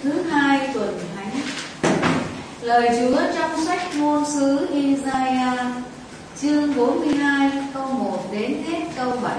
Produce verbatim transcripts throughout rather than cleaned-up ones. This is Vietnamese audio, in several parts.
Thứ hai tuần thánh. Lời Chúa trong sách ngôn sứ Isaiah chương bốn mươi hai câu một đến hết câu bảy.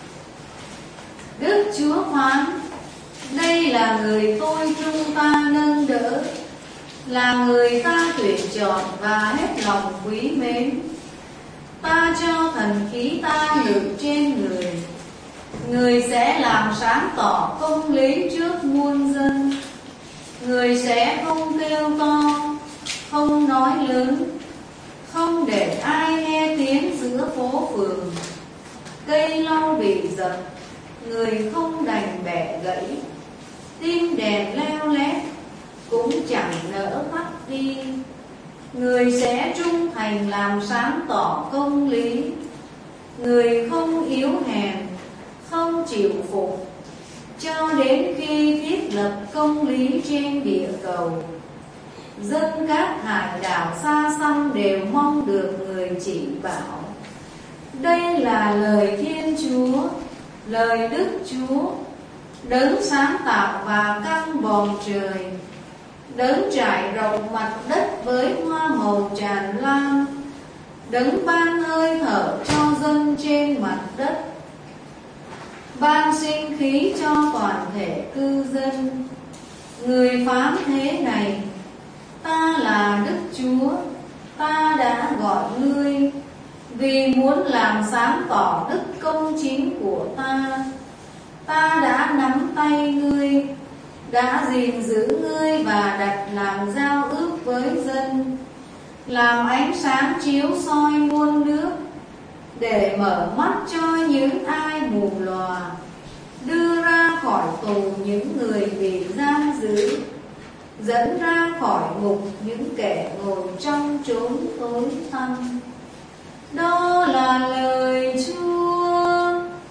Đức Chúa phán: đây là người tôi trung ta nâng đỡ, là người ta tuyển chọn và hết lòng quý mến. Ta cho thần khí ta ngự trên người, người sẽ làm sáng tỏ công lý trước muôn dân. Người sẽ không kêu to, không nói lớn, không để ai nghe tiếng giữa phố phường. Cây lau bị dập, người không đành bẻ gãy. Tim đèn leo lét, cũng chẳng nỡ tắt đi. Người sẽ trung thành làm sáng tỏ công lý. Người không yếu hèn, không chịu phục, cho đến khi thiết lập công lý trên địa cầu. Dân các hải đảo xa xăm đều mong được người chỉ bảo. Đây là lời Thiên Chúa, lời Đức Chúa, đấng sáng tạo và căng bầu trời, đấng trải rộng mặt đất với hoa màu tràn lan, đấng ban hơi thở cho dân trên mặt đất, ban sinh khí cho toàn thể cư dân. Người phán thế này: ta là Đức Chúa, ta đã gọi ngươi, vì muốn làm sáng tỏ đức công chính của ta. Ta đã nắm tay ngươi, đã gìn giữ ngươi và đặt làm giao ước với dân, làm ánh sáng chiếu soi muôn nước, để mở mắt cho những ai mù lòa, đưa ra khỏi tù những người bị giam giữ, dẫn ra khỏi ngục những kẻ ngồi trong chốn tối tăm. Đó là lời Chúa.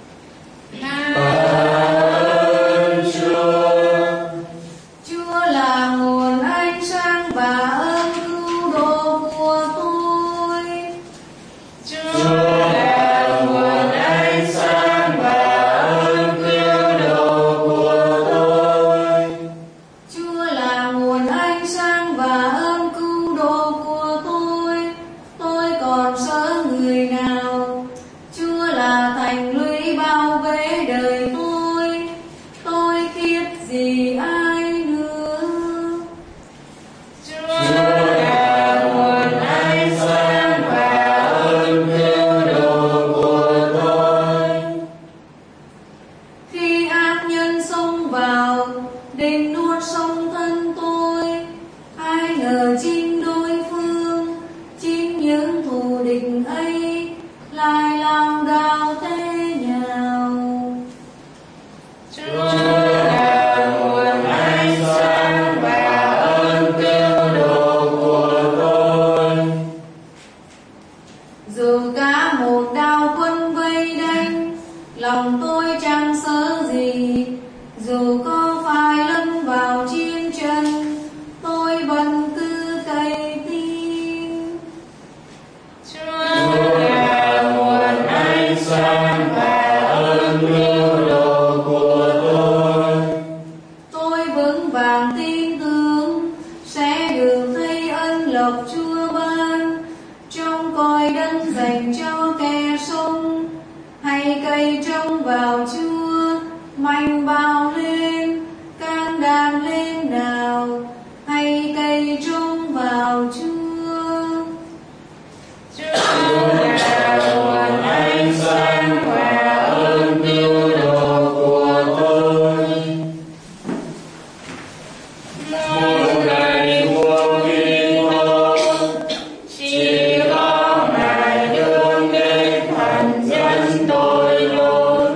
Ơn Chúa. Chúa là nguồn ánh sáng và ơn cứu độ của tôi. Chúa là nguồn ánh sáng và ơn cứu độ của tôi. Chúa là nguồn ánh sáng và ơn cứu độ của tôi. Tôi còn sợ người nào? Chúa là thành lũy bao vây đời tôi. Tôi khiếp gì ai nữa? Chúa là nguồn ánh sáng và ơn cứu độ của tôi. Khi ác nhân xông vào, định nuốt sống thân tôi, ai ngờ chính đối phương, chính những thù địch ấy lại làm đau thế nhào. Chúa là nguồn ánh sáng và ơn cứu độ của tôi. Dù cả một đao quân vây đánh, lòng tôi chẳng sợ gì. Dù có phải lẫn vào chiến tranh, tôi vẫn cứ cậy tin. Chúa là nguồn ánh sáng và ơn cứu độ của tôi. Tôi vững vàng tin tưởng sẽ được thấy ân lộc Chúa ban, trong cõi đất dành cho kẻ sống. Hay cây trông vào Chúa, mạnh bạo lên, can đảm lên nào. Hay cây trông vào Chúa. Chúa là nguồn ánh sáng và ơn cứu độ của tôi. Một ngày mùa vì tôi, chỉ có Ngài đương đến phần dân tội lỗi.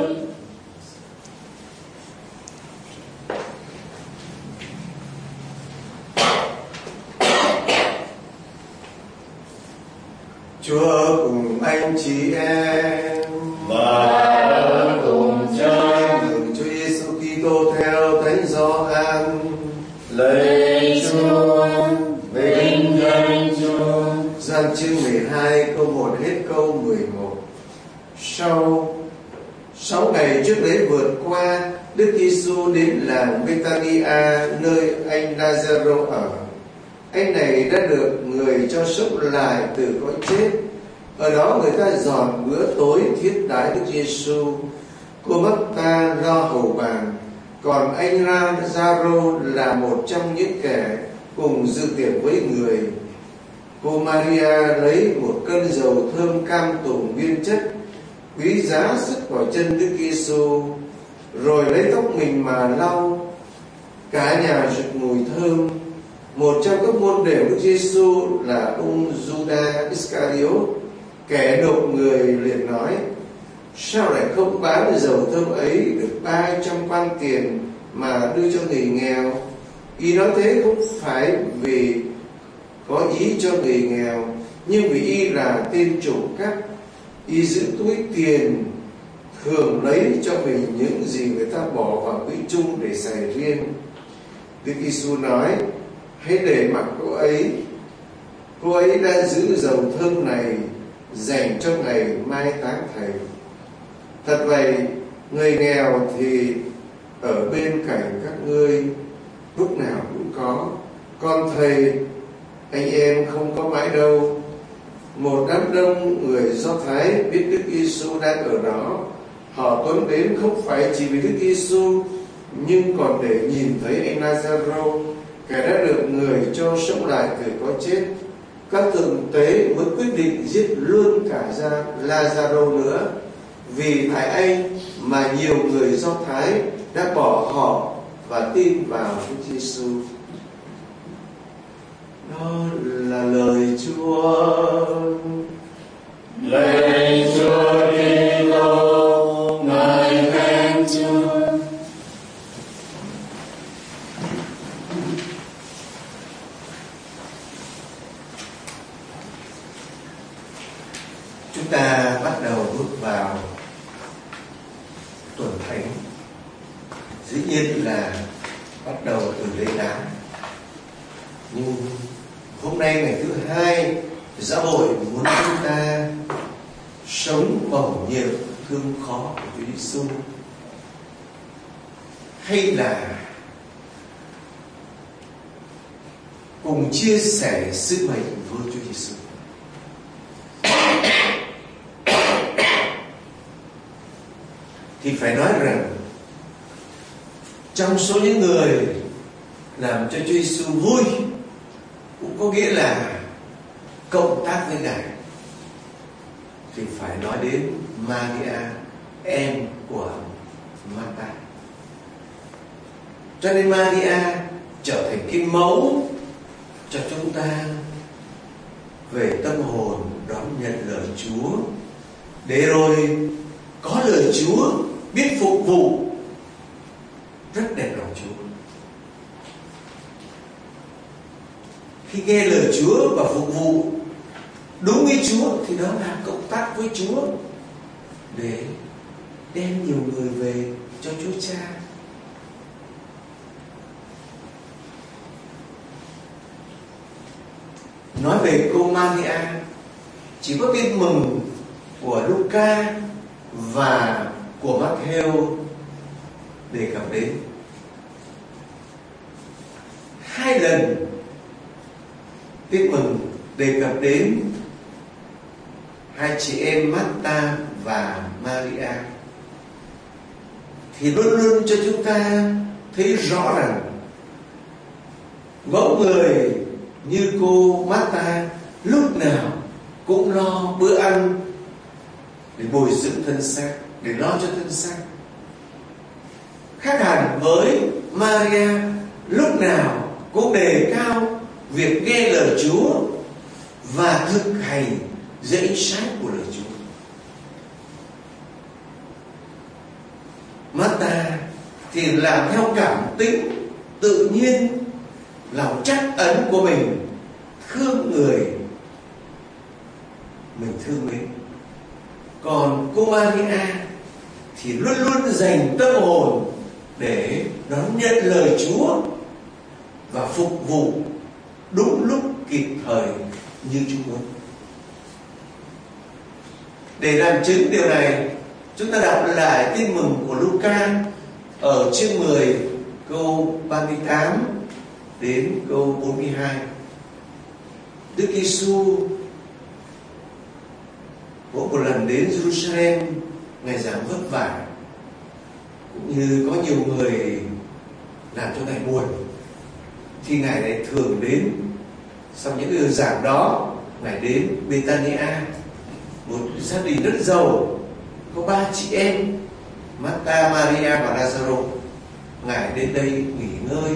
Chúa ở cùng anh chị em Và ở cùng cha. Mừng Chúa Giêsu Kitô theo Thánh Gioan. Lạy Chúa, vinh danh Chúa. Gioan chương mười hai câu một hết câu mười một. Sau sáu ngày trước đấy vượt qua, Đức Giêsu đến làng Bethania nơi anh Lazaro ở. Anh này đã được người cho sống lại từ cõi chết. Ở đó người ta dọn bữa tối thiết đãi Đức Giêsu. Cô Marta lo hầu bàn, còn anh Lazaro là một trong những kẻ cùng dự tiệc với người. Cô Maria lấy một cân dầu thơm cam tùng nguyên chất quý giá sức vào chân Đức Giêsu, rồi lấy tóc mình mà lau. Cả nhà rực mùi thơm. Một trong các môn đệ Đức Giêsu là ông Judas Iscariot, kẻ nộp người, liền nói: sao lại không bán dầu thơm ấy được ba trăm quan tiền mà đưa cho người nghèo? Y nói thế không phải vì có ý cho người nghèo, nhưng vì y là tên trộm cắp. Y giữ túi tiền thường lấy cho mình những gì người ta bỏ vào quỹ chung để xài riêng. Đức Giêsu nói: hãy để mặc cô ấy. Cô ấy đã giữ dầu thơm này dành cho ngày mai táng thầy. Thật vậy, người nghèo thì ở bên cạnh các ngươi lúc nào cũng có, còn thầy anh em không có mãi đâu. Một đám đông người Do Thái biết Đức Giêsu đang ở đó. Họ tuôn đến không phải chỉ vì Đức Giêsu, nhưng còn để nhìn thấy anh Lazaro, kẻ đã được người cho sống lại từ cõi chết. Các thượng tế mới quyết định giết luôn cả ra Lazaro nữa, vì tại anh mà nhiều người Do Thái đã bỏ họ và tin vào Đức Giêsu. Đó là lời Chúa. Lạy Chúa Kitô, ngợi khen Chúa. Chúng ta bắt đầu bước vào tuần thánh. Dĩ nhiên là bắt đầu từ lễ đám, nhưng hôm nay ngày thứ hai, giáo hội muốn chúng ta sống bầu nhiệt thương khó của Chúa Giêsu, hay là cùng chia sẻ sứ mệnh với Chúa Giêsu. Thì phải nói rằng trong số những người làm cho Chúa Giêsu vui, cũng có nghĩa là cộng tác với Ngài, thì phải nói đến Maria, em của Marta. Cho nên Maria trở thành cái mẫu cho chúng ta về tâm hồn đón nhận lời Chúa, để rồi có lời Chúa, biết phục vụ, rất đẹp lòng Chúa. Khi nghe lời Chúa và phục vụ đúng với Chúa thì đó là cộng tác với Chúa để đem nhiều người về cho Chúa Cha. Nói về cô Maria, chỉ có tin mừng của Luca và của Matthew đề cập đến. Hai lần tin mừng đề cập đến hai chị em Marta và Maria, thì luôn luôn cho chúng ta thấy rõ rằng mẫu người như cô Marta lúc nào cũng lo bữa ăn để bồi dưỡng thân xác, để lo cho thân xác. Khác hẳn với Maria, lúc nào cũng đề cao việc nghe lời Chúa và thực hành dạy sách của lời Chúa. Marta thì làm theo cảm tính tự nhiên, lòng trắc ẩn của mình, thương người mình thương mến. Còn cô Maria thì luôn luôn dành tâm hồn để đón nhận lời Chúa và phục vụ đúng lúc, kịp thời như Chúa muốn. Để làm chứng điều này, chúng ta đọc lại tin mừng của Luca ở chương mười câu ba mươi tám đến câu bốn mươi hai. Đức Giêsu có một lần đến Jerusalem, Ngài giảng vất vả, cũng như có nhiều người làm cho Ngài buồn, thì Ngài lại thường đến. Sau những lời giảng đó, Ngài đến Bethania, một gia đình rất giàu, có ba chị em, Martha, Maria và Lazaro. Ngài đến đây nghỉ ngơi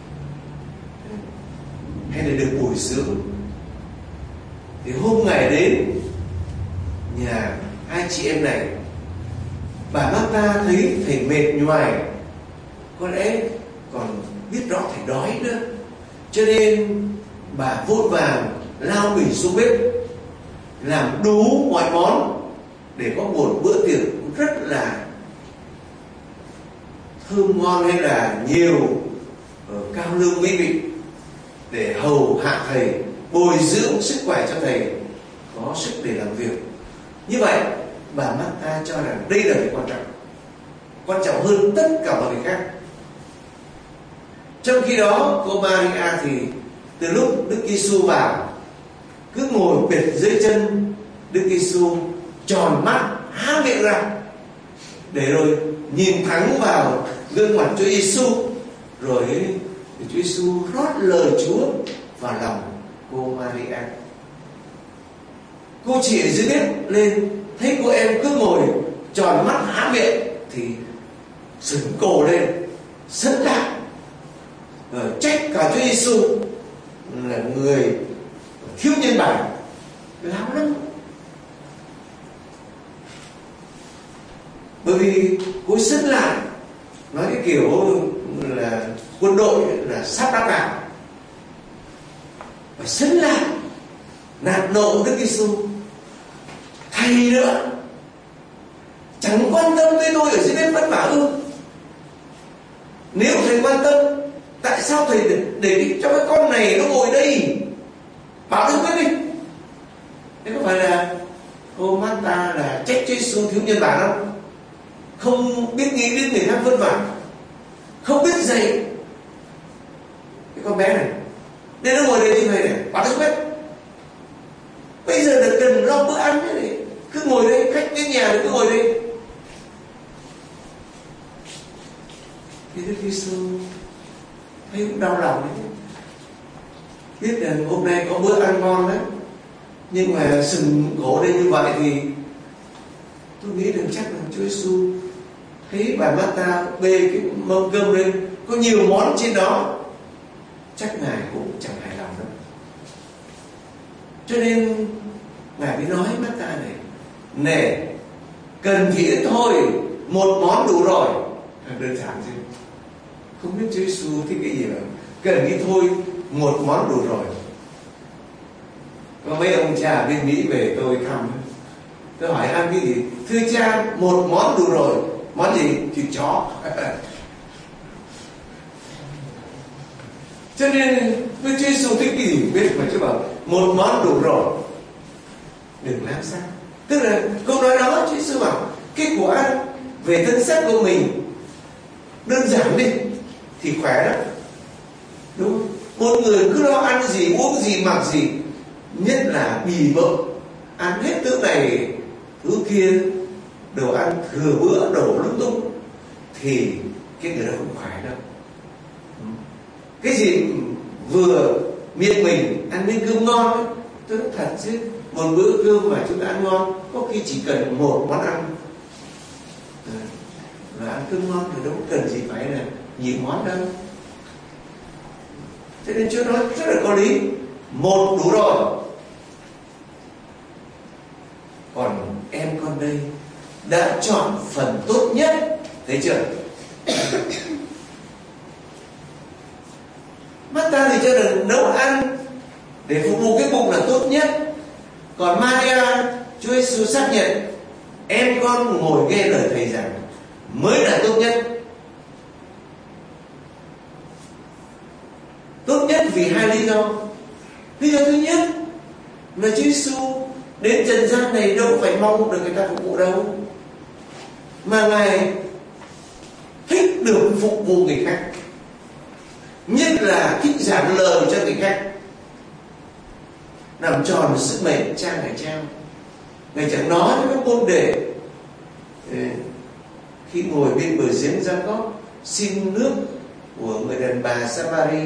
hay là được bồi dưỡng. Thì hôm Ngài đến nhà hai chị em này, bà Martha thấy thầy mệt nhoài, có lẽ còn biết rõ thầy đói nữa, cho nên bà vội vàng lao mình xuống bếp làm đủ mọi món để có một bữa tiệc rất là thơm ngon hay là nhiều uh, cao lương mỹ vị để hầu hạ thầy, bồi dưỡng sức khỏe cho thầy có sức để làm việc. Như vậy bà Martha cho rằng đây là việc quan trọng, quan trọng hơn tất cả mọi việc khác. Trong khi đó cô Maria thì từ lúc Đức Giêsu vào cứ ngồi bệt dưới chân Đức Giêsu, tròn mắt há miệng ra để rồi nhìn thẳng vào gương mặt Chúa Giêsu, rồi Chúa Giêsu rót lời Chúa vào lòng cô Maria. Cô chỉ ở dưới bếp lên thấy cô em cứ ngồi tròn mắt há miệng thì sững cổ lên, sững lại, rồi trách cả Chúa Giêsu là người thiếu nhân bản, láo lắm. Bởi vì cô sững lại, nói cái kiểu là quân đội là sắp đáp cả, và sững lại nạt nộ Đức Giêsu: thầy nữa chẳng quan tâm tới tôi ở dưới bếp vất vả ư? Nếu thầy quan tâm, tại sao thầy để, để cho cái con này nó ngồi đây? Bảo đừng quyết đi. Thế có phải là cô Martha là trách Chúa Giêsu thiếu nhân bản không? Không biết nghĩ đến người khác vất vả, không biết dạy cái con bé này nên nó ngồi đây như vậy này, bảo đừng quyết. Bây giờ là cần lo bữa ăn thế này, cứ ngồi đây, khách đến nhà thì cứ ngồi đây. Thì Đức Giêsu thấy cũng đau lòng đấy, biết là hôm nay có bữa ăn ngon đấy, nhưng mà sừng cổ đây như vậy thì tôi nghĩ rằng chắc là Chúa Giêsu thấy bà Martha bê cái mâm cơm lên có nhiều món trên đó, chắc Ngài cũng chẳng hài lòng đâu. Cho nên Ngài mới nói Martha này: nè, cần thì ít thôi, một món đủ rồi. Đơn giản chứ, không biết Chúa Giêsu thích cái gì đâu, cần ít thôi, một món đủ rồi. Có mấy ông cha bên Mỹ về tôi thăm, tôi hỏi ăn cái gì? Thưa cha, một món đủ rồi. Món gì? Thịt chó. Cho nên Chúa Giêsu thích cái gì biết mà chứ bảo một món đủ rồi, đừng làm sao. Tức là câu nói đó Chúa Giêsu bảo cái của ăn về thân xác của mình đơn giản đi thì khỏe lắm, đúng không? Một người cứ lo ăn gì, uống gì, mặc gì, nhất là bì bợ, ăn hết thứ này thứ kia, đồ ăn thừa bữa đổ lung tung, thì cái người đó không khỏe đâu. Cái gì vừa miệng mình ăn miếng cơm ngon ấy, tôi nói thật chứ, một bữa cơm mà chúng ta ăn ngon có khi chỉ cần một món ăn là ăn cơm ngon thì đâu cần gì phải là nhiều món đâu. Cho nên Chúa nói rất là có lý, một đủ rồi. Còn em con đây đã chọn phần tốt nhất, thấy chưa? Martha thì cho rằng nấu ăn để phục vụ cái bụng là tốt nhất, còn Maria, Chúa Giêsu xác nhận em con ngồi nghe lời thầy giảng mới là tốt nhất. Tốt nhất vì hai lý do. Lý do thứ nhất là Chúa Giêsu đến trần gian này đâu phải mong được người ta phục vụ đâu, mà Ngài thích được phục vụ người khác, nhất là thích giảng lời cho người khác, làm tròn sức mệnh cha Ngài trao. Ngài chẳng nói với các môn đệ khi ngồi bên bờ giếng Gia-cốp xin nước của người đàn bà Sa-ma-ri.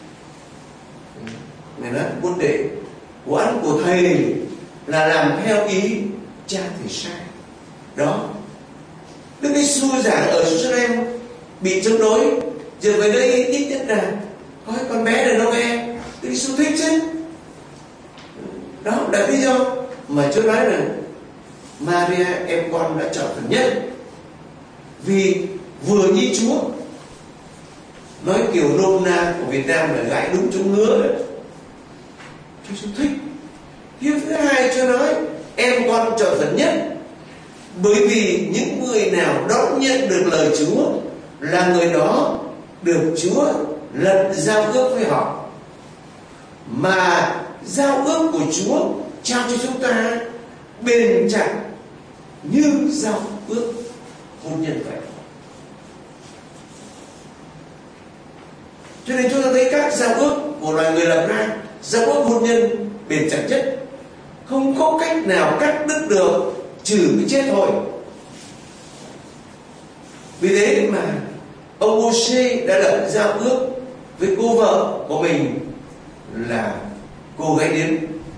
Ngài nói môn đệ, của ăn của thầy là làm theo ý cha thì sai. Đó, Đức Giêsu giảng ở Jerusalem bị chống đối, giờ về đây ít nhất là có con bé này nó nghe. Đức Giêsu thích chứ. Đó là lý do mà Chúa nói là Maria em con đã chọn phần nhất, vì vừa như Chúa. Nói kiểu nôm na của Việt Nam là gãi đúng chỗ ngứa đấy. Chúa Giêsu thích. Điều thứ hai Chúa nói em con chọn phần nhất, bởi vì những người nào đón nhận được lời Chúa là người đó được Chúa lập giao ước với họ. Mà giao ước của Chúa trao cho chúng ta bền chặt như giao ước hôn nhân vậy. Cho nên chúng ta thấy các giao ước của loài người lập ra, giao ước hôn nhân bền chặt nhất, không có cách nào cắt đứt được, trừ cái chết thôi. Vì thế mà ông Mô-xê đã lập giao ước với cô vợ của mình là cô gái điếm.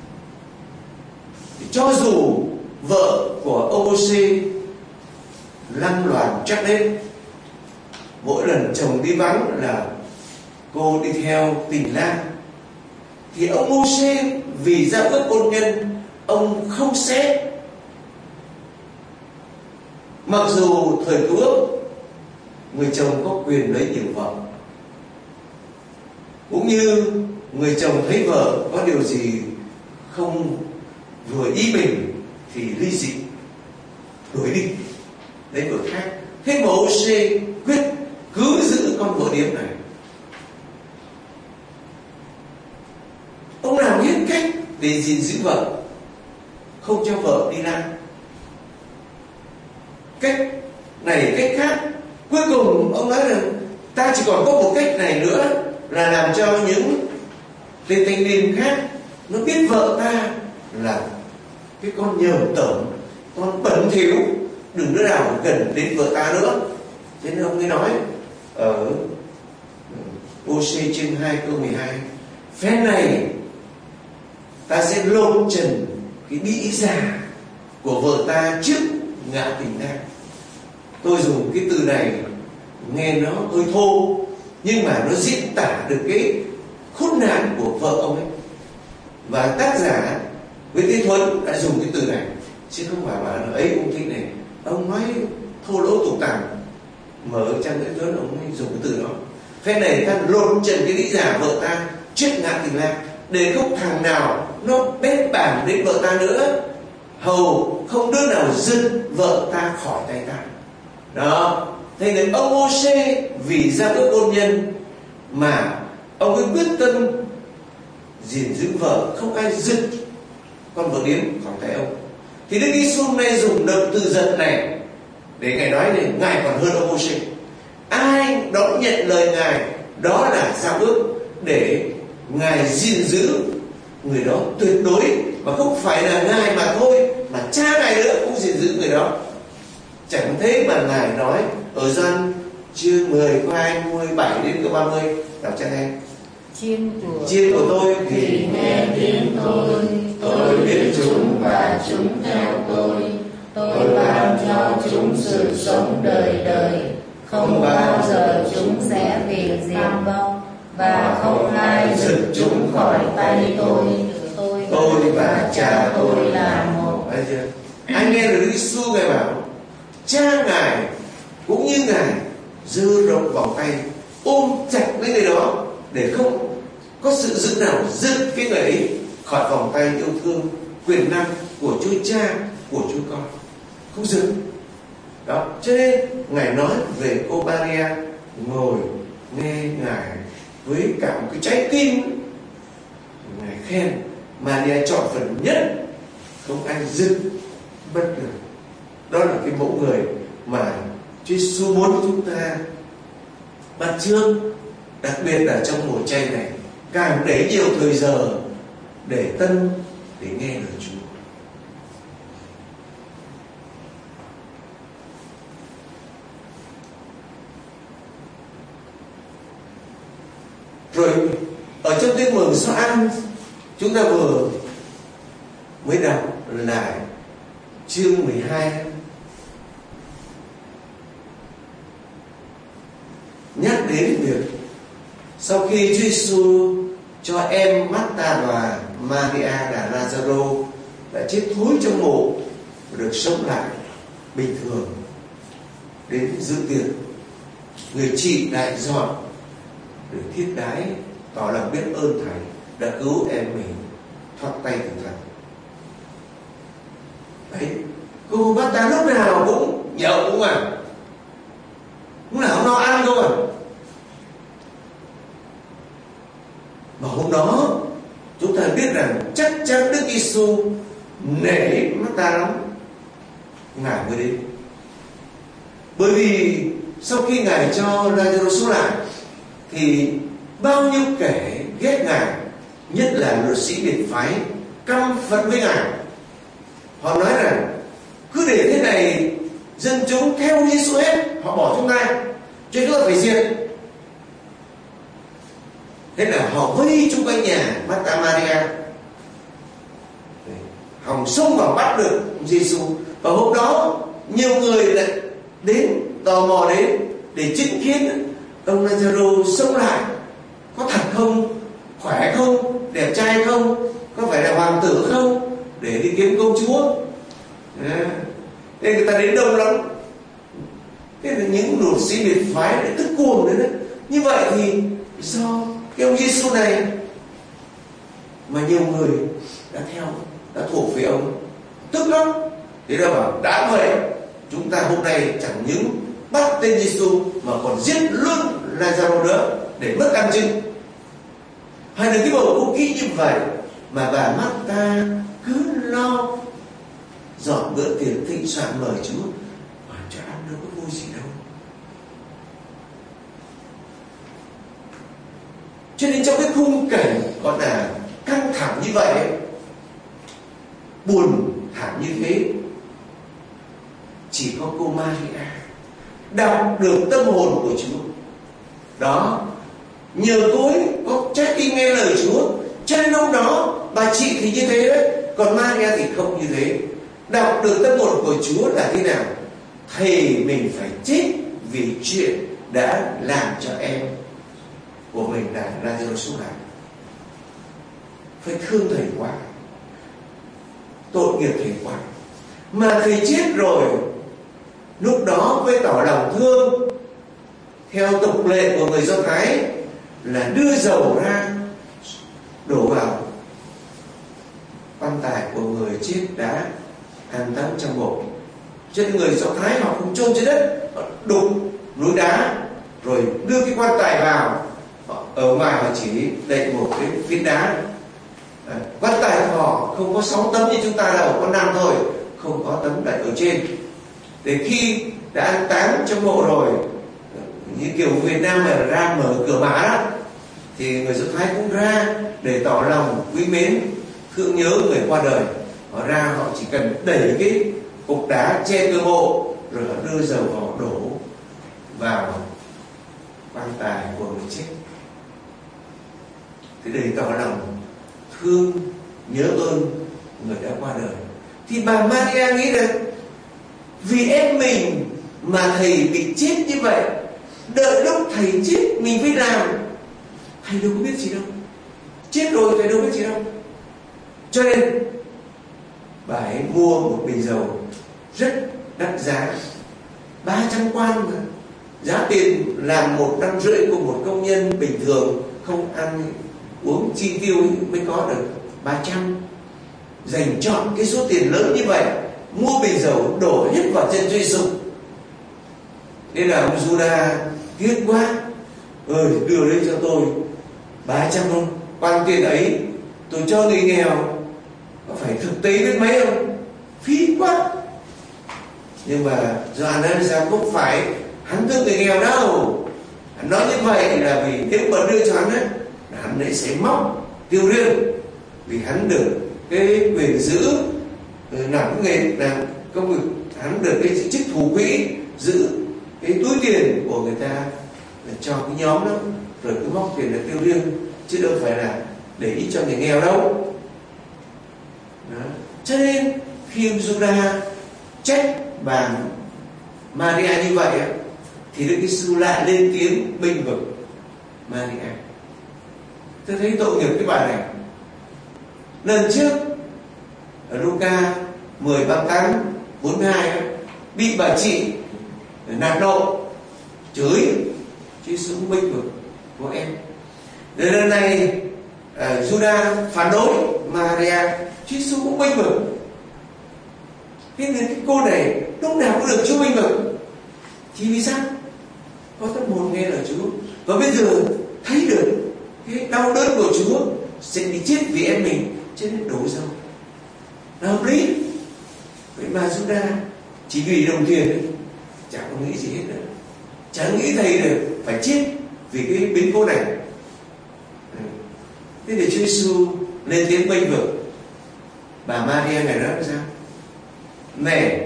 Cho dù vợ của ông Mô-xê lăng loàn chắc đến, mỗi lần chồng đi vắng là cô đi theo tình lang, thì ông Mô-xê vì giao ước hôn nhân ông không xét. Mặc dù thời Cựu Ước người chồng có quyền lấy nhiều vợ, cũng như người chồng thấy vợ có điều gì không vừa ý mình thì ly dị, đuổi đi lấy vợ khác. Thế mà Mô-xê quyết cứ giữ con vợ điếm này. Ông làm hết cách để gìn giữ vợ, không cho vợ đi lang. Cách này cách khác, cuối cùng ông nói rằng ta chỉ còn có một cách này nữa, là làm cho những tên thanh niên khác nó biết vợ ta là cái con nhờn tởm, con bẩn thỉu, đừng đứa nào gần đến vợ ta nữa. Thế nên ông ấy nói ở Ô-xê chương hai câu mười hai, phen này ta sẽ lột trần cái đĩ giả của vợ ta trước ngã tình lang. Tôi dùng cái từ này nghe nó hơi thô, nhưng mà nó diễn tả được cái khốn nạn của vợ ông ấy. Và tác giả Nguyễn Thế Thuấn đã dùng cái từ này, chứ không phải là ấy ông thích này, ông nói thô lỗ tục tằn. Mở trang Nguyễn Thế Thuấn ông ấy dùng cái từ đó. Phen này ta lột trần cái đĩ giả vợ ta trước ngã tình lang, để không thằng nào nó bết bảng đến vợ ta nữa, hầu không đứa nào dứt vợ ta khỏi tay ta. Đó, thế nên ông Mô-xê vì giao ước hôn nhân mà ông ấy quyết tâm gìn giữ vợ, không ai dứt con vợ điếm khỏi tay ông. Thì Đức Giêsu hôm nay dùng động từ giật này để Ngài nói này, Ngài còn hơn ông Mô-xê. Ai đón nhận lời Ngài, đó là giao ước để Ngài gìn giữ người đó tuyệt đối, mà không phải là Ngài mà thôi, mà cha Ngài nữa cũng gìn giữ người đó. Chẳng thế mà Ngài nói ở Gioan chương mười câu hai mươi bảy đến câu ba mươi, đọc cho nghe. Chiên của, Chiên của tôi thì, thì nghe tiếng tôi, tôi biết chúng và chúng theo tôi. Tôi ban cho chúng sự sống đời đời, không bao giờ chúng sẽ bị diệt vong, và không ai giật chúng khỏi tay tôi. Tôi, tôi và cha tôi là một. Anh nghe được Đức Giêsu Ngài bảo cha Ngài cũng như Ngài giơ rộng vòng tay ôm chặt lấy người đó, để không có sự giữ nào dứt cái người ấy khỏi vòng tay yêu thương quyền năng của Chúa Cha, của Chúa Con, không dứt. Đó, cho nên Ngài nói về cô Maria ngồi nghe Ngài với cả một cái trái tim. Ngài khen Maria chọn phần nhất, không ai dứt bất được. Đó là cái mẫu người mà Chúa Giêsu muốn chúng ta bắt chước, đặc biệt là trong mùa chay này, càng để nhiều thời giờ để tân để nghe lời Chúa. Rồi ở trong Tin Mừng Gioan chúng ta vừa mới đọc lại chương mười hai, nhắc đến việc sau khi Chúa Giêsu cho em Marta và Maria là Lazaro đã chết thối trong mộ và được sống lại bình thường, đến dự tiệc, người chị đại dọn được thiết đái tỏ lòng biết ơn Thầy đã cứu em mình thoát tay từ thần. Đấy, cô Marta lúc nào cũng nhậu cũng à, lúc nào nó ăn thôi à. Mà hôm đó chúng ta biết rằng chắc chắn Đức Giêsu nể Marta lắm, Ngài mới đến. Bởi vì sau khi Ngài cho Lazaro sống lại thì bao nhiêu kẻ ghét Ngài, nhất là luật sĩ biệt phái, căm phẫn với Ngài. Họ nói rằng cứ để thế này dân chúng theo Giêsu hết, họ bỏ chúng ta, cho chúng ta phải diệt. Thế là họ vây chung quanh nhà Marta Maria, hòng xông vào bắt được Giêsu. Và hôm đó nhiều người lại đến, tò mò đến để chứng kiến ông Lazaro sống lại, có thật không, khỏe không, đẹp trai không, có phải là hoàng tử không, để đi kiếm công chúa. À, nên người ta đến đông lắm. Thế là những luật sĩ biệt phái lại tức cuồng đấy đấy. Như vậy thì do cái ông Giêsu này mà nhiều người đã theo, đã thuộc về ông, tức lắm. Thế là bảo đã vậy chúng ta hôm nay chẳng những bắt tên Giêsu mà còn giết luôn Lazaro nữa để mất ăn chừng. Hay là cái bầu không khí như vậy mà bà Marta cứ lo dọn bữa tiệc thịnh soạn mời Chúa, mà cho ăn đâu có vui gì đâu. Cho nên trong cái khung cảnh gọi là căng thẳng như vậy, buồn thảm như thế, chỉ có cô Maria đọc được tâm hồn của Chúa. Đó, nhờ cô ấy có trái tim nghe lời Chúa, cho nên lúc đó bà chị thì như thế đấy, còn Maria thì không như thế. Đọc được tâm hồn của Chúa là thế nào? Thầy mình phải chết vì chuyện đã làm cho em của mình là Lazaro sống lại. Phải thương thầy quá, tội nghiệp thầy quá. Mà thầy chết rồi, lúc đó mới tỏ lòng thương. Theo tục lệ của người Do Thái là đưa dầu ra đổ vào quan tài của người chết đã an táng trong mộ. Cho nên người Do Thái họ không chôn trên đất, họ đục núi đá rồi đưa cái quan tài vào. Ở ngoài họ chỉ đậy một cái viên đá. À, quan tài của họ không có sáu tấm như chúng ta đâu, có năm thôi, không có tấm đậy ở trên. Để khi đã an táng trong mộ rồi, như kiểu Việt Nam là ra mở cửa mã đó, thì người Do Thái cũng ra để tỏ lòng quý mến, thương nhớ người qua đời. Họ ra họ chỉ cần đẩy cái cục đá che cửa mộ, rồi họ đưa dầu họ đổ vào quan tài của người chết. Thế để tỏ lòng thương nhớ ơn người đã qua đời. Thì bà Maria nghĩ rằng vì em mình mà thầy bị chết như vậy, đợi lúc thầy chết mình mới làm. Thầy đâu có biết gì đâu, chết rồi thầy đâu biết gì đâu. Cho nên bà ấy mua một bình dầu rất đắt giá, ba trăm quan mà. Giá tiền làm một năm rưỡi của một công nhân bình thường không ăn uống chi tiêu mới có được ba trăm. Dành chọn cái số tiền lớn như vậy, mua bình dầu đổ hết vào chân Chúa Giêsu. Nên là ông Juda tiếc quá, ơi đưa đây cho tôi ba trăm không, quan tiền ấy tôi cho người nghèo, có phải thực tế biết mấy không, phí quá. Nhưng mà Gioan nói sao không phải hắn thương người nghèo đâu, Nói như vậy là vì nếu mà đưa cho hắn ấy, là hắn ấy sẽ móc tiêu riêng, vì hắn được cái quyền giữ làm cái nghề làm công việc, hắn được cái chức thủ quỹ giữ cái túi tiền của người ta cho cái nhóm đó, rồi cứ móc tiền là tiêu riêng, chứ đâu phải là để ý cho người nghèo đâu. Đó. Cho nên khi Judas trách bà Maria như vậy thì Đức Giêsu lại lên tiếng bênh vực Maria. Tôi thấy tội nghiệp cái bà này. Lần trước ở Luca mười ba mươi tám bốn mươi hai bị bà chị nạt nộ chửi, Chúa Giêsu bênh vực của em. Đến lần này uh, Judas phản đối Maria, Chúa Giêsu cũng bênh vực. Thế nên cái cô này lúc nào cũng được Chúa bênh vực. Chỉ vì sao? Có tâm hồn nghe lời Chúa, và bây giờ thấy được cái đau đớn của Chúa sẽ bị chết vì em mình, cho nên đổ dầu. Là hợp lý. Vậy mà Judas chỉ vì đồng tiền ấy, chẳng có nghĩ gì hết nữa, chẳng nghĩ thầy được phải chết vì cái biến cố này. Thế để Chúa Giêsu lên tiếng bênh vực bà Maria này, đó là sao? Mẹ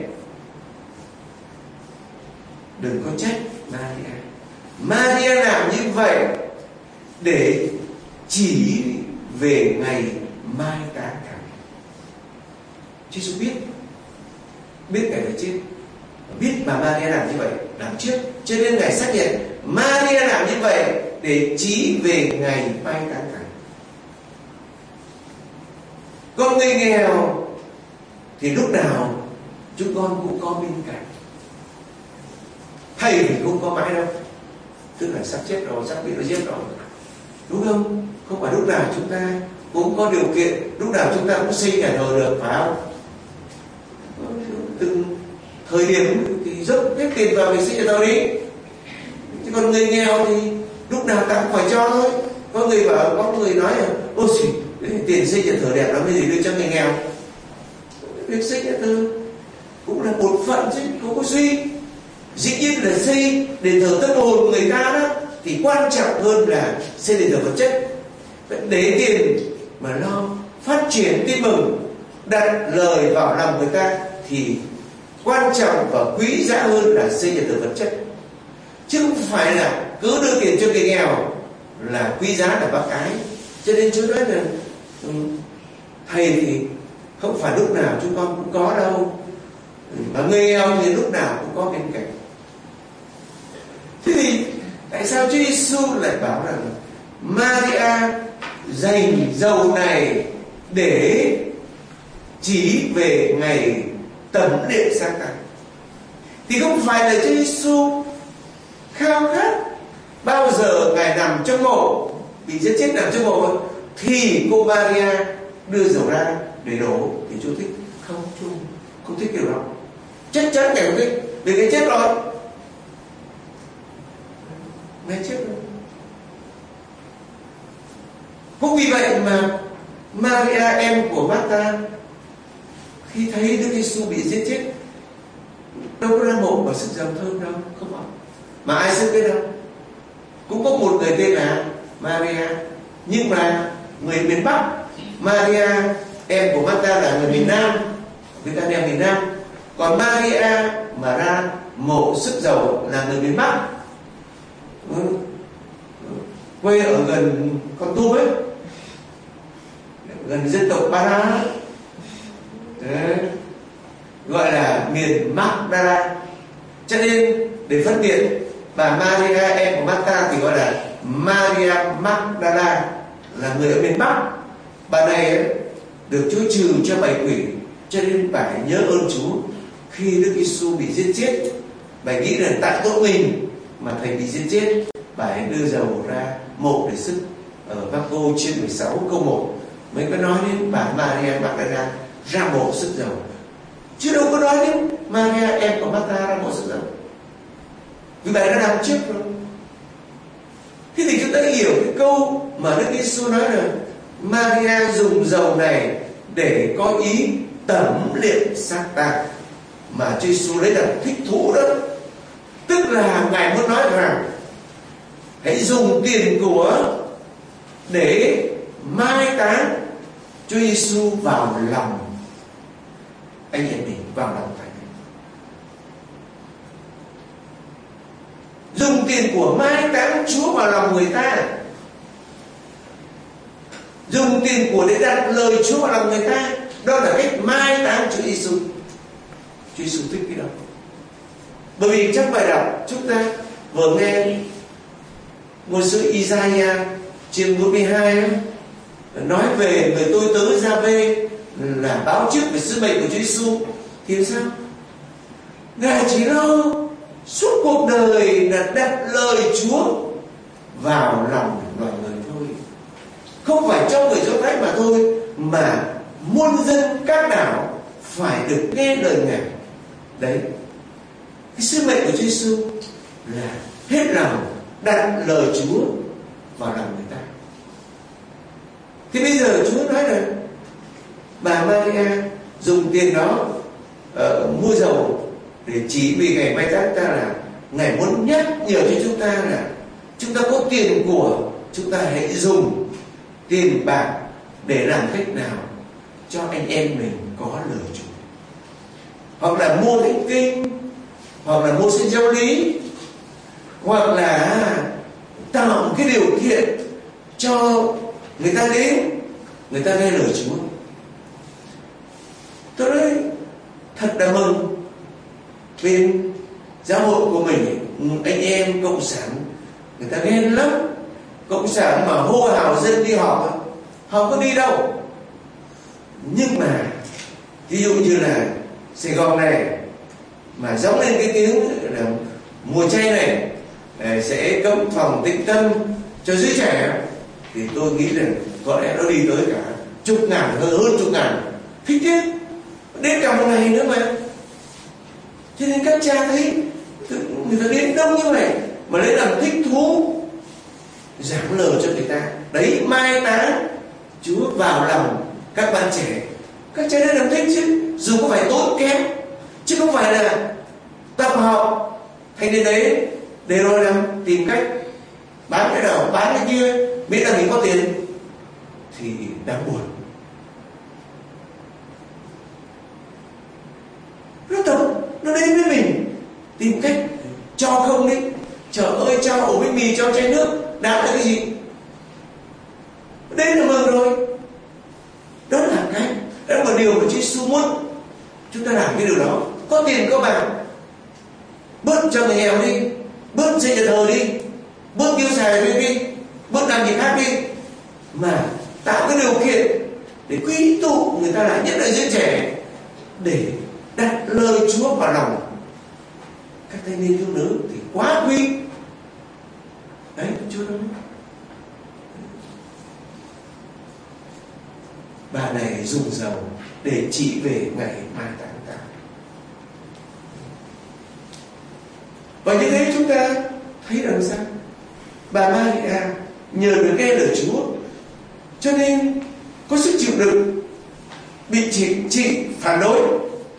đừng có trách Maria. Maria làm như vậy để chỉ về ngày mai táng cả. Chúa Giêsu biết, biết Ngài phải chết, biết bà Maria làm như vậy làm trước, cho nên Ngài xác nhận Maria làm như vậy để chỉ về ngày mai táng cả. Con người nghèo thì lúc nào chúng con cũng có bên cạnh. Thầy thì không có mãi đâu, tức là sắp chết rồi, sắp bị nó giết rồi, đúng không? Không phải lúc nào chúng ta cũng có điều kiện, lúc nào chúng ta cũng xây nhà thờ được, phải không? Từng thời điểm thì dốc hết tiền vào để xây nhà thờ đi. Chứ còn người nghèo thì lúc nào ta cũng phải cho thôi. Có người bảo, có người nói là ôi xỉ, tiền xây nhà thờ đẹp lắm, cái gì đưa cho người nghèo. Việc xây nhà thờ cũng là một phận chứ không có suy. Dĩ nhiên là xây đền thờ tâm hồn người ta đó, thì quan trọng hơn là xây đền thờ vật chất. Để tiền mà lo phát triển tin mừng, đặt lời vào lòng người ta thì quan trọng và quý giá hơn là xây đền thờ vật chất. Chứ không phải là cứ đưa tiền cho người nghèo là quý giá là bác cái. Cho nên Chúa nói là thầy thì không phải lúc nào chúng con cũng có đâu, mà người nghèo thì lúc nào cũng có bên cạnh. Thế thì tại sao Chúa Giêsu lại bảo rằng Maria dành dầu này để chỉ về ngày tẩm liệm xác tạng? Thì không phải là Chúa Giêsu khao khát bao giờ Ngài nằm trong mộ, bị giết chết nằm trong mộ thì cô Maria đưa dầu ra để đổ thì Chúa thích. Không, Chúa không thích điều đó. Chắc chắn Ngài không thích, vì Ngài chết rồi. Ngài chết rồi. Cũng vì vậy mà Maria em của Martha khi thấy Đức Giêsu bị giết chết đâu có ra mộ và sức dầu thơm đâu, không phải. Mà ai sức biết đâu. Cũng có một người tên là Maria, nhưng mà người miền Bắc. Maria em của Martha là người miền Nam, người ta đem miền Nam. Còn Maria mà ra mộ sức dầu là người miền Bắc, ừ. quê ở gần Con Tum ấy, gần dân tộc Ba La, gọi là miền Magdala. Cho nên để phân biệt bà Maria em của Martha thì gọi là Maria Magdala, là người ở miền Bắc. Bà này ấy, được Chúa trừ cho bảy quỷ, cho nên bà nhớ ơn Chúa. Khi Đức Giêsu bị giết chết, bà nghĩ là tại tội mình mà thầy bị giết chết, bà ấy đưa dầu ra mộ để sức. Ở Mác-cô chương mười sáu câu một mới có nói đến bà Maria Magdala ra mộ sức dầu, chứ đâu có nói đến Maria em của Martha ra mộ sức dầu, vì bà đã làm trước rồi. Thế thì chúng ta hiểu cái câu mà Đức Giêsu nói là Maria dùng dầu này để có ý tẩm liệm xác tạng, mà Chúa Giêsu lấy làm thích thú đó. Tức là Ngài muốn nói rằng hãy dùng tiền của để mai táng Chúa Giêsu vào lòng anh em mình, vào lòng thánh. Dùng tiền của mai táng Chúa vào lòng người ta, dùng tiền của để đặt lời Chúa vào lòng người ta, đó là cách mai táng Chúa Giêsu. Chúa Giêsu thích cái đó. Bởi vì trong bài đọc chúng ta vừa nghe ngôi sứ Isaiah chương bốn mươi hai nói về người tôi tớ Gia-vê là báo trước về sứ mệnh của Chúa Giêsu, thì sao? Ngài chỉ lo suốt cuộc đời là đặt lời Chúa vào lòng loài người thôi, không phải cho người Do Thái mà thôi, mà muôn dân các đảo phải được nghe lời Ngài. Đấy, cái sứ mệnh của Chúa Giêsu là hết lòng đặt lời Chúa vào lòng người ta. Thì bây giờ Chúa nói là bà Maria dùng tiền đó uh, mua dầu để chỉ vì ngày mai táng ta, là Ngài muốn nhắc nhở cho chúng ta là chúng ta có tiền của, chúng ta hãy dùng tiền bạc để làm cách nào cho anh em mình có lời Chúa, hoặc là mua thánh kinh, hoặc là mua sách giáo lý, hoặc là tạo một cái điều kiện cho người ta đến, người ta nghe lời Chúa. Tôi nói thật là mừng bên giáo hội của mình, anh em cộng sản người ta ghen lắm. Cộng sản mà hô hào dân đi họp, họ có đi đâu. Nhưng mà ví dụ như là Sài Gòn này mà gióng lên cái tiếng là mùa chay này sẽ cấm phòng tĩnh tâm cho giới trẻ, thì tôi nghĩ là có lẽ nó đi tới cả chục ngàn, hơn hơn chục ngàn. Thích thế, đến cả một ngày nữa mà. Cho nên các cha thấy người ta đến đông như vậy mà lấy làm thích thú, giảng lời cho người ta. Đấy, mai táng Chúa vào lòng các bạn trẻ. Các cha đã làm thích chứ, dù có phải tốn kém, chứ không phải là tập học thành đến đấy để rồi làm tìm cách bán cái đầu bán cái kia, miễn là mình có tiền, thì đáng buồn. Nó tập, nó đến với mình tìm cách cho không đi. Trời ơi, cho ổ bánh mì, cho chai nước, đạt là cái gì? Đấy là mừng rồi. Đó là cái, đó là một điều mà Chúa Giêsu muốn chúng ta làm cái điều đó. Có tiền có bạc, bớt cho người nghèo đi, bớt xây nhà thờ đi, bớt tiêu xài đi, đi, bớt làm gì khác đi, mà tạo cái điều kiện để quy tụ người ta lại, nhất là giới trẻ, để đặt lời Chúa vào lòng các thanh niên thiếu nữ, thì quá quý. Đấy, Chúa nói bà này dùng dầu để chỉ về ngày mai táng ta. Và như thế chúng ta thấy rằng sao? Bà Maria nhờ được nghe lời Chúa, cho nên có sức chịu đựng, bị chị, chị phản đối,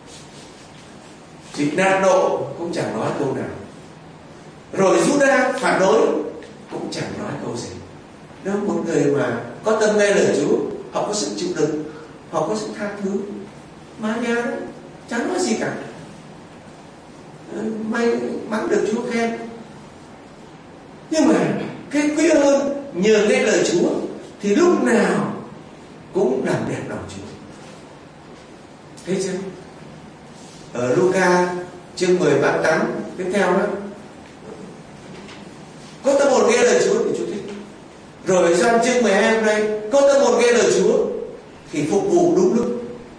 chị nạt nộ cũng chẳng nói câu nào, rồi Judas phản đối cũng chẳng nói câu gì. Đó, một người mà có tâm nghe lời Chúa, họ có sức chịu đựng, họ có sức tha thứ. Maria chẳng nói gì cả, may mắn được Chúa khen. Nhưng mà cái quý hơn, nhờ nghe lời Chúa thì lúc nào cũng làm đẹp lòng Chúa. Thấy chưa? Ở Luca chương mười đoạn tám tiếp theo đó, có tâm hồn nghe lời Chúa thì Chúa thích. Rồi Gioan chương mười hai hôm nay, có tâm hồn nghe lời Chúa thì phục vụ đúng lúc.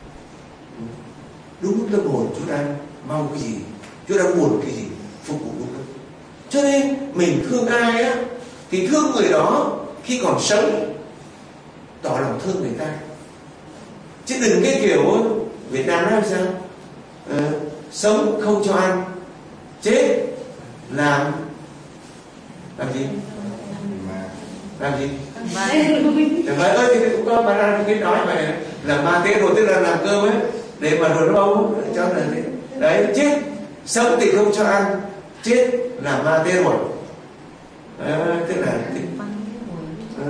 Đúng lúc tâm hồn Chúa đang mong cái gì, Chúa đang buồn cái gì, phục vụ đúng lúc. Cho nên mình thương ai á thì thương người đó khi còn sống, tỏ lòng thương người ta. Chứ đừng cái kiểu Việt Nam nói sao, à, sống không cho ăn, chết làm làm gì làm gì vậy ơi. Thì cũng có bà ra cái nói mà là ma tế rồi, tức là làm cơm ấy để mà rồi nó bấu cho là đấy. Chết sống thì không cho ăn, chết là ma tế rồi. À, tức là cái, à,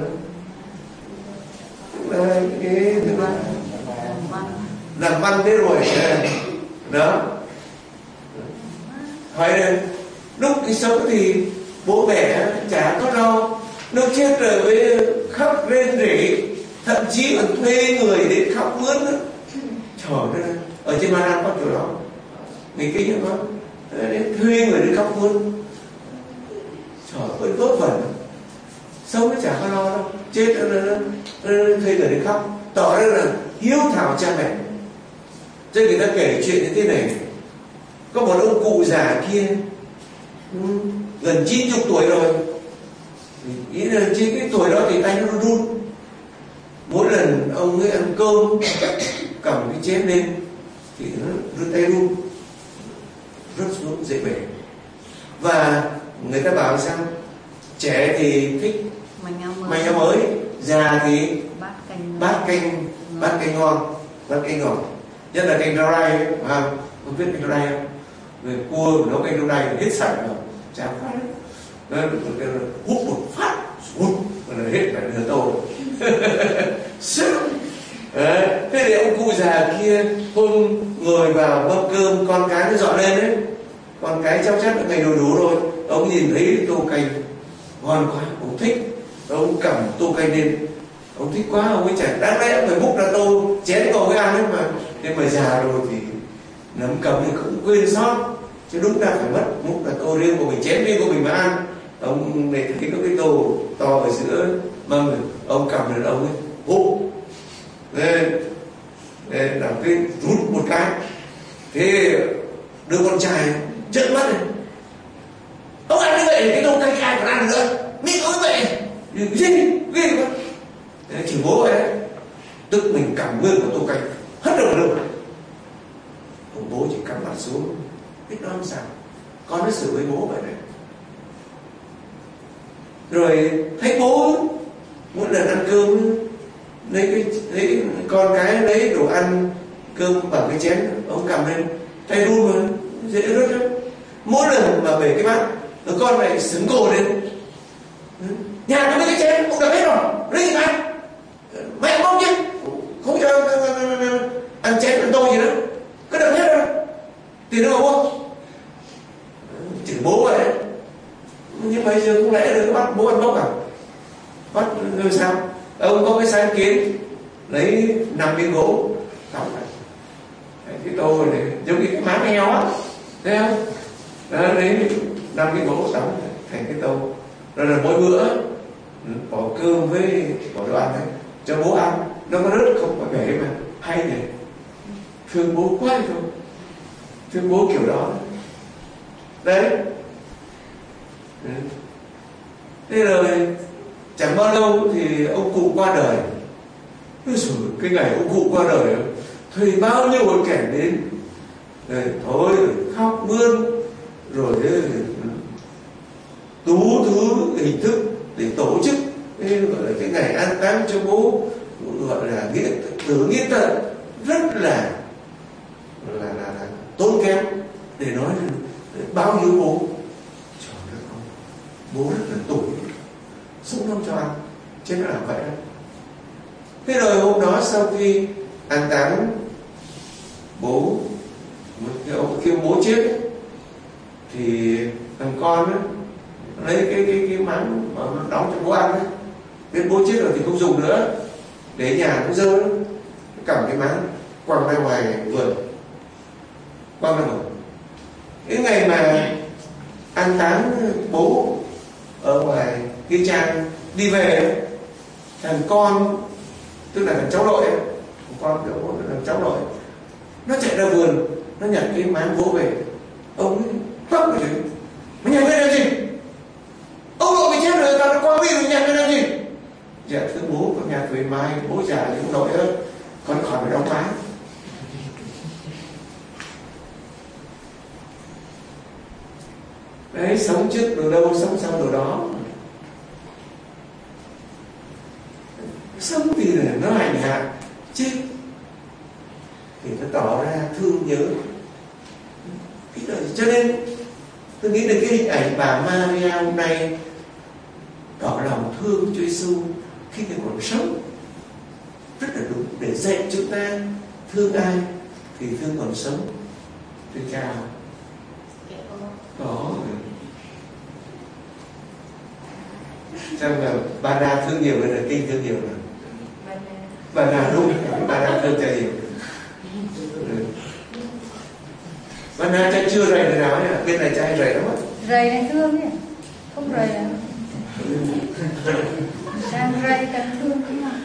tức là cái tức là làm văn thế rồi đó. Hỏi là lúc đi sống thì bố mẹ chả có lo, lúc chết rồi mới khóc rên rỉ, thậm chí còn thuê người đến khóc mướn nữa. Trời ơi, ở trên Ba Lan có chỗ đó, người kinh như có đến thuê người đến khóc mướn. Trời ơi, tốt phần sống nó chả có lo đâu, chết rồi thuê người đến khóc, tỏ ra là hiếu thảo cha mẹ. Cho người ta kể chuyện như thế này, có một ông cụ già kia gần chín mươi tuổi rồi, ý là trên cái tuổi đó thì tay nó run. Mỗi lần ông ấy ăn cơm cầm cái chén lên thì nó run, tay run, rớt xuống dễ bể. Và người ta bảo sao trẻ thì thích manh áo mới, già thì bát canh bát canh bát canh ngon, bát canh ngon, nhất là canh rau rai ấy, không? Không biết canh rau rai không? Người cua nấu canh rau rai thì hết sạch rồi, chả phát nó hút một phát hút là hết cả nửa tô. Thế thì ông cụ già kia hôm ngồi vào mâm cơm, con cái nó dọn lên đấy, con cái cháu chắc đã ngày đủ đủ rồi, ông nhìn thấy tô canh ngon quá, ông thích, ông cầm tô canh lên, ông thích quá, ông ấy chẳng đáng lẽ ông phải múc ra tô chén còn mới ăn ấy mà. Thế mà già rồi thì nắm cầm thì không quên sót, chứ đúng ra phải mất múc là tô riêng của mình, chén riêng của mình mà ăn. Ông này thấy có cái tô to ở giữa mâm, ông cầm lên ông ấy hút lên, lên làm cái rút một cái, thế đứa con trai trợn mắt này, ông ăn như vậy cái tô canh ai còn ăn nữa, miệng ối vậy gì ghê quá. Chỉ bố ấy tức mình cầm nguyên của tô canh hất được luôn, ông bố chỉ cắm mặt xuống, biết nói sao con nó xử với bố vậy đấy. Rồi thấy bố mỗi lần ăn cơm lấy cái lấy con cái lấy đồ ăn cơm bằng cái chén, ông cầm lên tay run mà dễ rớt lắm. Mỗi lần mà về cái bát rồi con lại sững cổ lên, nhà có mấy cái chén ông đã hết rồi, lấy gì mà ăn, mẹ mong chứ không cho ăn chén ăn tô gì nữa, cứ đập hết rồi tiền đâu mà mua, chửi bố vậy đấy. Nhưng bây giờ không lẽ được bắt bố ăn bốc à, bắt rồi sao? Ông có cái sáng kiến lấy năm miếng gỗ đóng lại cái tô này giống như cái má heo á, thấy không? Đó, lấy năm cái gỗ đóng thành cái tô, rồi là mỗi bữa bỏ cơm với bỏ đồ ăn này cho bố ăn, nó có rớt không phải bể mà hay nhỉ, thương bố quá thôi, thương bố kiểu đó đấy. Thế rồi chẳng bao lâu thì ông cụ qua đời. Rồi cái ngày ông cụ qua đời thuê bao nhiêu hội cảnh đến, rồi thôi khóc mướn, rồi đủ thứ hình thức để tổ chức cái gọi là cái ngày an táng cho bố, gọi là nghĩa từ nghĩa tận rất là là, là, là tốn kém để nói bao nhiêu bố. Trời đất ơi, bố rất là tuổi, sống không cho ăn, chứ nó làm vậy đâu. Thế rồi hôm đó sau khi an táng bố, khi bố chết ấy, thì thằng con ấy, lấy cái cái cái máng mà nó đóng cho bố ăn ấy, biết bố chết rồi thì không dùng nữa, để nhà nó dơ, nó cầm cái máng quăng ra ngoài vườn, quăng ra ngoài. Cái ngày mà an táng bố ở ngoài cái trang đi về, thằng con tức là thằng cháu nội ấy, con kiểu thằng cháu nội nó chạy ra vườn, nó nhặt cái máng bố về, ông ấy khóc rồi, mày nhặt cái làm gì, ông nội bị chết rồi, tao nó qua đi rồi nhặt cái làm gì. Dạ thưa bố, con nhặt về mai bố già thì cũng nội ơi, con khỏi phải đóng máng. Đấy, sống trước đồ đâu, sống sau đồ đó. Sống thì nó hành hạ, chết thì nó tỏ ra thương nhớ. Cho nên tôi nghĩ là cái hình ảnh bà Maria hôm nay tỏ lòng thương Chúa Giêsu khi Ngài còn sống. Rất là đúng, để dạy chúng ta thương ai thì thương còn sống. Thưa cha, có chắc là bà Na thương nhiều hơn là Kinh thương nhiều hơn. Bà Na đúng, bà Na thương cha nhiều. Bà Na cha chưa rầy lần nào nhỉ? Bên này cha hay rầy lắm á. Rầy này thương nhỉ? Không rầy à? Đang rầy cần thương cũng mà.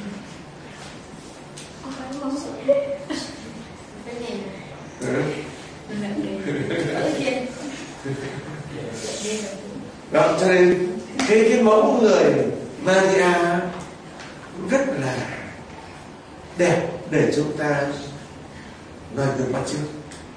Đó, cho nên cái, cái mẫu người Maria rất là đẹp để chúng ta nói gương bắt chước.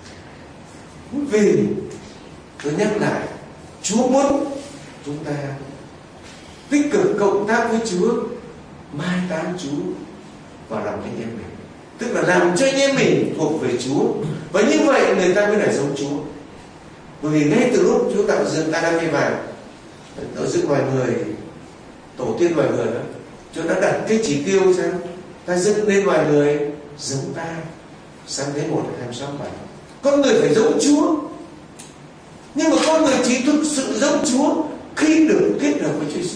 Vì tôi nhắc lại, Chúa muốn chúng ta tích cực cộng tác với Chúa, mai táng Chúa vào lòng anh em mình, tức là làm cho anh em mình thuộc về Chúa, và như vậy người ta mới là giống Chúa. Bởi vì ngay từ lúc Chúa tạo dựng Adam và Eva, tạo dựng loài người, tổ tiên loài người đó, Chúa đã đặt cái chỉ tiêu sao? Ta dựng nên loài người giống ta. Sáng thế một hai mươi sáu bảy. Con người phải giống Chúa, nhưng mà con người chỉ thực sự giống Chúa khi được kết hợp với Chúa Giêsu,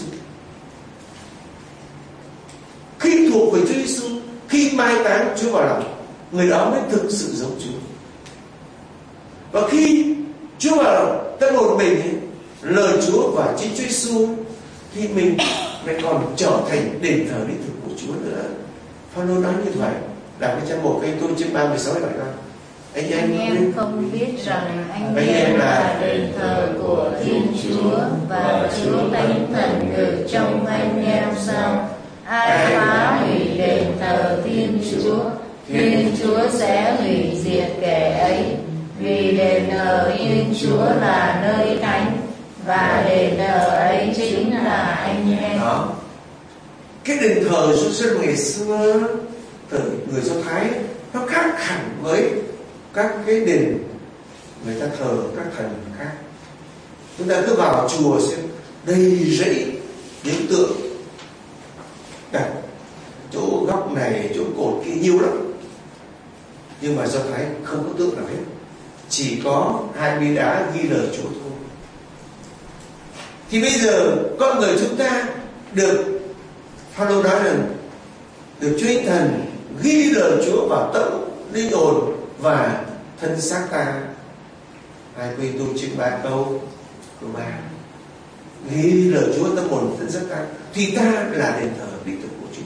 khi thuộc về Chúa Giêsu, khi mai táng Chúa vào lòng, người đó mới thực sự giống Chúa. Và khi Chúa vào lòng tâm hồn mình ấy, lời Chúa và chính Chúa Giêsu, thì mình lại còn trở thành đền thờ đích thực của Chúa nữa. Phaolô nói như vậy. Đọc cái trang một cây tôi chương ba mươi sáu bảy con. Anh, anh em không biết rằng anh, anh em là đền thờ của Thiên Chúa và Chúa Thánh Thần ngự trong anh em sao? Ai phá hủy đền thờ Thiên Chúa, Thiên Chúa sẽ hủy diệt kẻ ấy. Vì đền thờ Thiên Chúa là nơi thánh, và đền thờ ấy chính là anh em. Đó. Cái đền thờ Jerusalem ngày xưa từ người Do Thái nó khác hẳn với các cái đền người ta thờ các thần khác. Chúng ta cứ vào chùa xem đầy rẫy những tượng đặt chỗ góc này, chỗ cột kia nhiều lắm, nhưng mà Do Thái không có tượng nào hết, chỉ có hai bia đá ghi lời Chúa thôi. Thì bây giờ con người chúng ta được Phaolô nói rằng được Chúa Thánh Thần ghi lời Chúa vào tâm linh hồn và thân xác ta. Hai Quy Tu chương ba câu câu ba, ghi lời Chúa tâm hồn thân xác ta, thì ta là đền thờ đích thực của Chúa.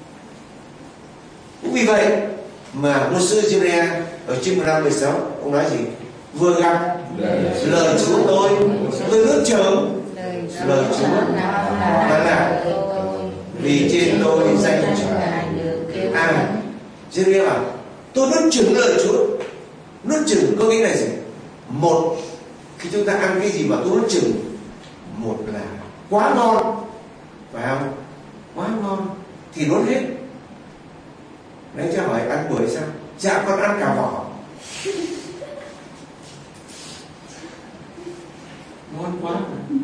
Cũng vì vậy mà môn sư Jeremiah ở chương mười lăm mười sáu ông nói gì? Vừa gặp lời Chúa tôi, tôi nuốt chửng lời Chúa mà là vì trên tôi danh Chúa. À, Jeremiah bảo tôi nuốt chửng lời Chúa. Nuốt chửng có nghĩa là gì? Một, khi chúng ta ăn cái gì mà tôi nuốt chửng, một là quá ngon, phải không? Quá ngon thì nuốt hết. Đấy, cha hỏi ăn bưởi sao? Dạ con ăn cả vỏ. Ngon quá.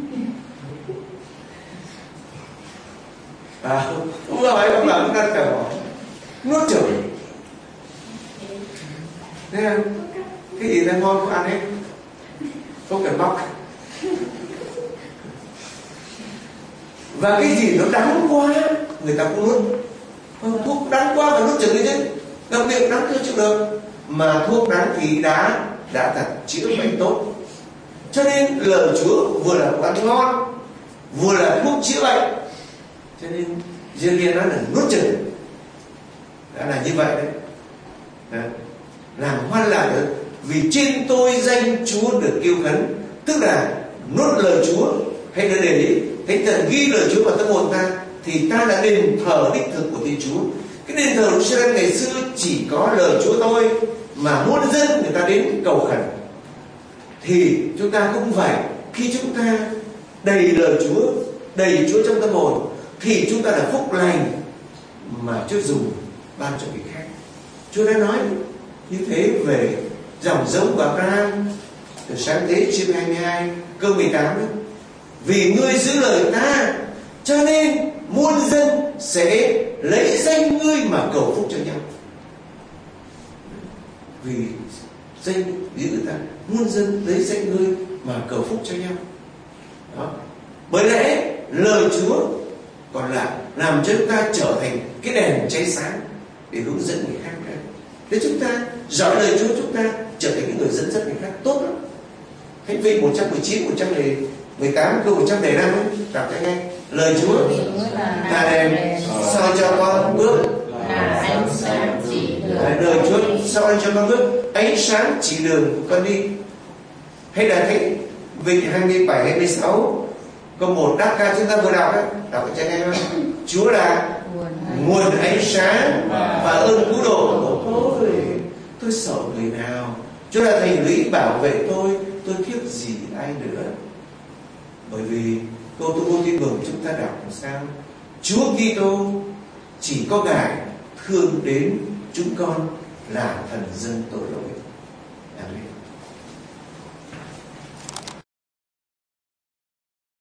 À, không phải không là ăn cả vỏ, nuốt chửng. Thế là cái gì ra ngon cũng ăn hết, không cần bóc. Và cái gì nó đắng quá người ta cũng nuốt. Thuốc đắng quá phải nuốt chửng đi chứ. Đặc biệt đắng chưa chịu được, mà thuốc đắng thì đã đã thật chữa bệnh tốt. Cho nên lời Chúa vừa là đồ ăn ngon, vừa là thuốc chữa bệnh. Cho nên Jeremiah nói là nuốt chửng. Đã là như vậy đấy. Đó. Làm hoan lạc được, vì trên tôi danh Chúa được kêu khấn, tức là nuốt lời Chúa hay là để ý Thánh Thần ghi lời Chúa vào tâm hồn ta, thì ta là đền thờ đích thực của Thiên Chúa. Cái đền thờ Jerusalem ngày xưa chỉ có lời Chúa thôi, mà muôn dân người ta đến cầu khẩn. Thì chúng ta cũng vậy, khi chúng ta đầy lời Chúa, đầy Chúa trong tâm hồn, thì chúng ta là phúc lành mà Chúa dùng ban cho người khác. Chúa đã nói như thế về dòng giống của Abraham từ Sáng Thế chương hai mươi hai câu mười tám ấy. Vì ngươi giữ lời ta Cho nên muôn dân sẽ lấy danh ngươi mà cầu phúc cho nhau. Vì danh nghĩa người ta, muôn dân lấy danh ngươi mà cầu phúc cho nhau. Đó. Bởi lẽ lời Chúa còn là làm cho chúng ta trở thành cái đèn cháy sáng để hướng dẫn người khác. Thế chúng ta dõi lời Chúa, chúng ta trở thành những người dẫn dắt người khác tốt lắm. Thánh Vinh một trăm mười chín, một trăm mười tám, câu một trăm lẻ năm ấy, đọc cho nghe. Lời Chúa là đèn soi cho con bước, là ánh sáng chỉ đường. Lời Chúa soi cho con bước, ánh sáng chỉ đường của con đi. Hay là Thánh Vinh hai mươi bảy, hai mươi sáu, câu một đáp ca chúng ta vừa đọc ấy, đọc cho nghe không? Chúa là nguồn ánh sáng và ơn cứu độ của tôi. Tôi sợ người nào? Chúa là thành lũy bảo vệ tôi. Tôi tiếc gì ai nữa? Bởi vì câu tôi muốn tin mừng chúng ta đọc làm sao? Chúa Kitô chỉ có Ngài thương đến chúng con là thần dân tội lỗi.